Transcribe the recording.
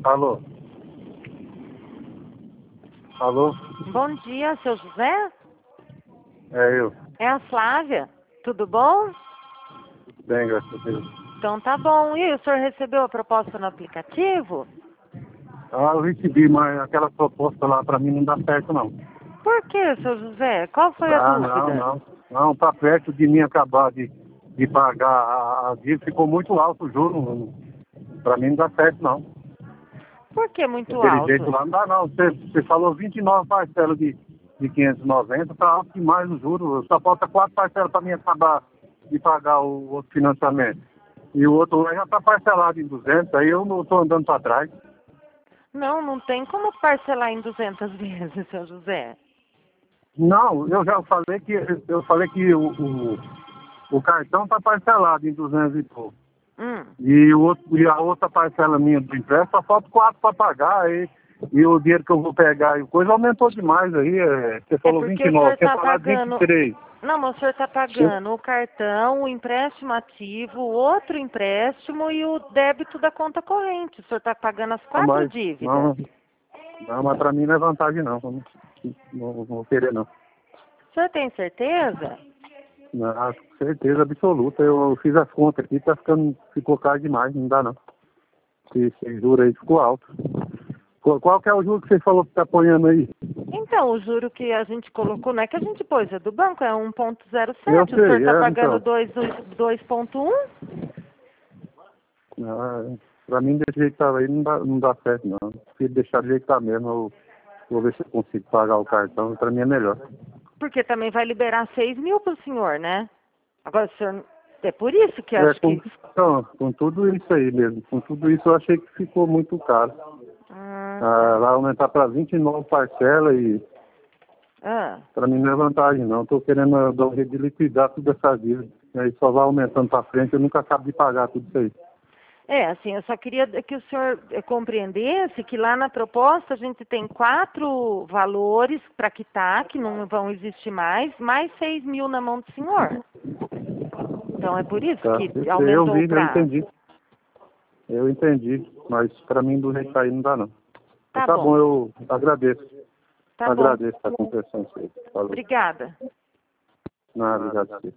Alô? Alô? Bom dia, seu José? É eu. É a Flávia. Tudo bom? Tudo bem, graças a Deus. Então tá bom. E o senhor recebeu a proposta no aplicativo? Ah, eu recebi, mas aquela proposta lá pra mim não dá certo, não. Por que, seu José? Qual foi a Ah, não, dúvida? não. Não, tá perto de mim acabar de pagar a dívida. Ficou muito alto o juro. Pra mim não dá certo, não. Por que muito Daquele jeito alto? lá não dá, não. Você falou 29 parcelas de 590, tá alto demais o juro. Só falta 4 parcelas pra mim acabar de pagar o outro financiamento. E o outro lá já tá parcelado em 200, aí eu não tô andando pra trás. Não, não tem como parcelar em 200 vezes, seu José. Não, eu falei que o cartão tá parcelado em 200 e pouco. Hum. E a outra parcela minha do empréstimo só falta 4 para pagar. E o dinheiro que eu vou pegar e coisa aumentou demais aí. Você É falou porque o senhor 29, você está falou pagando... 23. Não, mas o senhor está pagando o cartão, o empréstimo ativo, o outro empréstimo e o débito da conta corrente. O senhor está pagando as 4 Mas, dívidas. não, mas para mim não é vantagem não. Não vou querer não. O senhor tem certeza? Não, com certeza absoluta. Eu fiz as contas aqui, ficou caro demais, não dá não. Esse juro aí ficou alto. Qual que é o juro que você falou que tá apoiando aí? Então, o juro que a gente colocou, não é que a gente pôs, é do banco, é Eu 1,07. O senhor sei, está pagando então. 2,1? Pra mim, desse jeito que tava aí, não dá certo, não. Prefiro deixar do jeito que tá mesmo. Eu vou ver se eu consigo pagar o cartão. Pra mim é melhor. Porque também vai liberar 6 mil para o senhor, né? Agora, o senhor... É por isso que É, acho que... com tudo isso aí mesmo. Com tudo isso, eu achei que ficou muito caro. Tá. Vai aumentar pra 29 parcelas e pra mim não é vantagem, não. Tô querendo dar um jeito de liquidar toda essa dívida. Aí só vai aumentando pra frente, eu nunca acabo de pagar tudo isso aí. É, assim, eu só queria que o senhor compreendesse que lá na proposta a gente tem 4 valores para quitar, que não vão existir mais 6 mil na mão do senhor. Então é por isso Tá? que Eu aumentou o vi, eu prazo. entendi. Eu entendi. Mas pra mim do jeito que tá aí não dá, não. Tá Tá bom, bom, eu agradeço. tá bom. Agradeço a compreensão. Falou. Obrigada. Não, obrigado.